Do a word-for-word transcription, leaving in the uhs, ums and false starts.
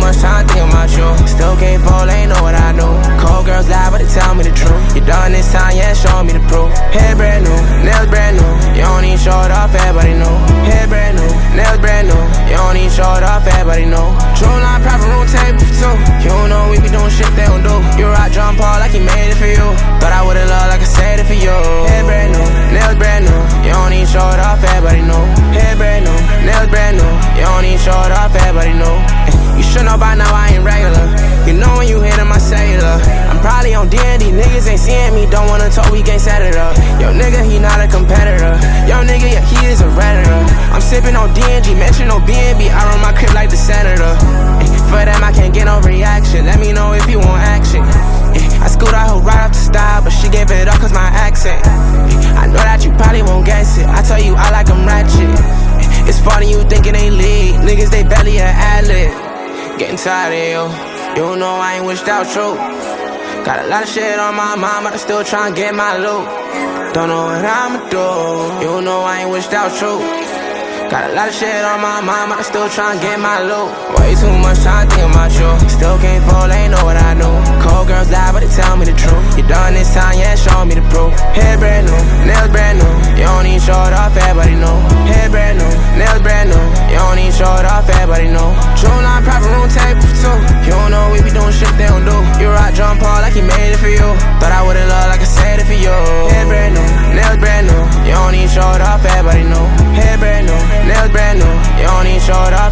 much time thinking about you. Still can't fall, ain't know what I do. Cold girls lie, but they tell me the truth. You done this time, yeah, showing me the proof. Hair brand new, nails brand new. You don't need show it off, everybody know. Hair brand new, nails brand new. You don't need show it off, everybody know. True line, private room table for two. You don't know we be doing shit they don't do. You rock John Paul like he made it for you. Thought I would've loved like I said it for you. Hair brand new, nails brand new. You don't need show it off, everybody know. Hair brand new, nails brand new. You don't need show it off, everybody know. You should know by now I ain't regular. You know when you hit on my cellular. I'm probably on D and D, niggas ain't seeing me. Don't wanna talk, we can't set it up. Yo nigga, he not a competitor. Yo nigga, yeah, he is a redditor. I'm sipping on D and G, mention no B and B. I run my crib like the senator. For them I can't get no reaction. Let me know if you want action. I scoot out her right off the style, but she gave it up cause my accent. I know that you probably won't guess it. I tell you I like 'em ratchet. It's funny you think it ain't league. Niggas they belly a ad-lib. Getting tired of you. You know I ain't wished out you. Got a lot of shit on my mind, but I still tryna get my loot. Don't know what I'ma do. You know I ain't wished out you. Got a lot of shit on my mind, but I still tryna get my loot. Way too much time thinking about you. Still can't fall, ain't know what I do. Cold girls lie, but they tell me the truth. You done this time, yeah, showing me the proof. Hair brand new, nails brand new. You don't need show it off, everybody know. Hair brand new, nails brand new. You don't need show it off, everybody know. True line, private room table for two. You don't know we be doing shit they don't do. You rock John Paul like he made it for you. Thought I would've loved like I said it for you. Hair brand new, nails brand new. You don't need show it off, everybody know. Hair brand new, nails brand new. You don't need show it off.